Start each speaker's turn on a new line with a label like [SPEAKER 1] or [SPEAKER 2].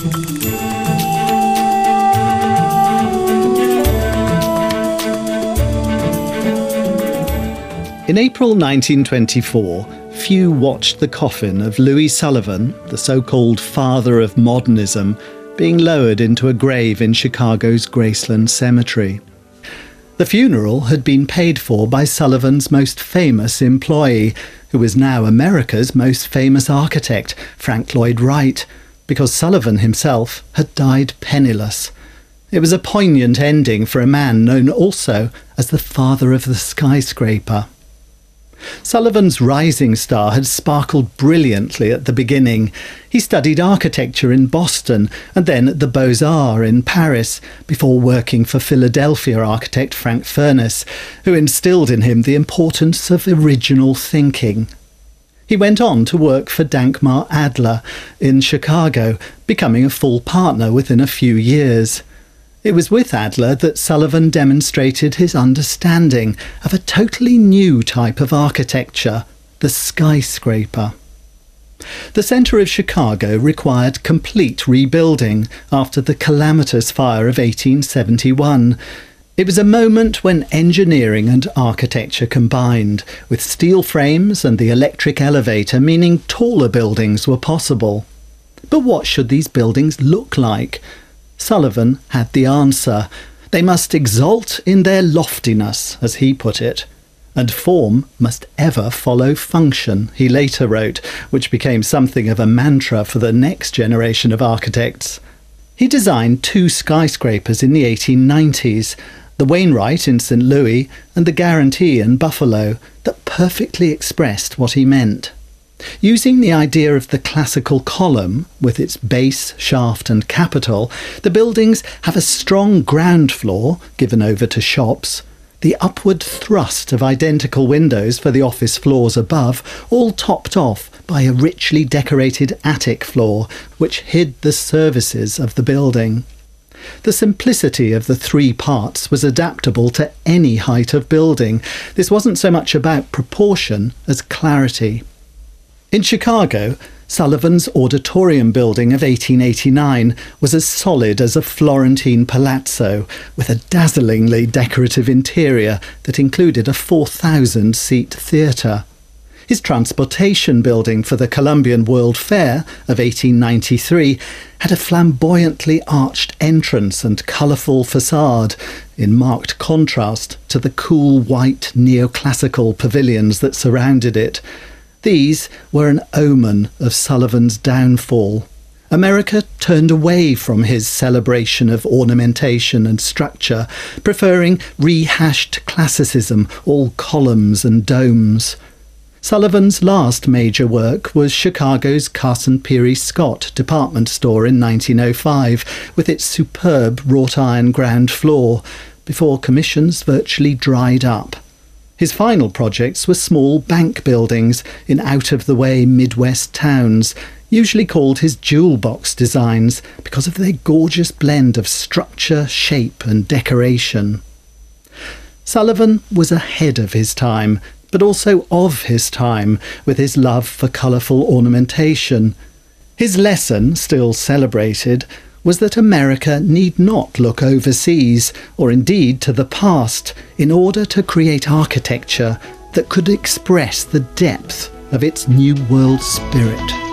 [SPEAKER 1] In April 1924, few watched the coffin of Louis Sullivan, the so-called father of modernism, being lowered into a grave in Chicago's Graceland Cemetery. The funeral had been paid for by Sullivan's most famous employee, who was now America's most famous architect, Frank Lloyd Wright, because Sullivan himself had died penniless. It was a poignant ending for a man known also as the father of the skyscraper. Sullivan's rising star had sparkled brilliantly at the beginning. He studied architecture in Boston and then at the Beaux-Arts in Paris, before working for Philadelphia architect Frank Furness, who instilled in him the importance of original thinking. He went on to work for Dankmar Adler in Chicago, becoming a full partner within a few years. It was with Adler that Sullivan demonstrated his understanding of a totally new type of architecture, the skyscraper. The centre of Chicago required complete rebuilding after the calamitous fire of 1871. It was a moment when engineering and architecture combined, with steel frames and the electric elevator meaning taller buildings were possible. But what should these buildings look like? Sullivan had the answer. They must exult in their loftiness, as he put it, and form must ever follow function, he later wrote, which became something of a mantra for the next generation of architects. He designed two skyscrapers in the 1890s, the Wainwright in St. Louis and the Guarantee in Buffalo, that perfectly expressed what he meant. Using the idea of the classical column, with its base, shaft and capital, the buildings have a strong ground floor, given over to shops, the upward thrust of identical windows for the office floors above, all topped off by a richly decorated attic floor, which hid the services of the building. The simplicity of the three parts was adaptable to any height of building. This wasn't so much about proportion as clarity. In Chicago, Sullivan's auditorium building of 1889 was as solid as a Florentine palazzo, with a dazzlingly decorative interior that included a 4,000-seat theatre. His transportation building for the Columbian World Fair of 1893 had a flamboyantly arched entrance and colourful facade, in marked contrast to the cool white neoclassical pavilions that surrounded it. These were an omen of Sullivan's downfall. America turned away from his celebration of ornamentation and structure, preferring rehashed classicism, all columns and domes. Sullivan's last major work was Chicago's Carson Pirie Scott department store in 1905, with its superb wrought iron ground floor, before commissions virtually dried up. His final projects were small bank buildings in out-of-the-way Midwest towns, usually called his jewel box designs because of their gorgeous blend of structure, shape and decoration. Sullivan was ahead of his time, but also of his time, with his love for colourful ornamentation. His lesson, still celebrated, was that America need not look overseas, or indeed to the past, in order to create architecture that could express the depth of its New World spirit.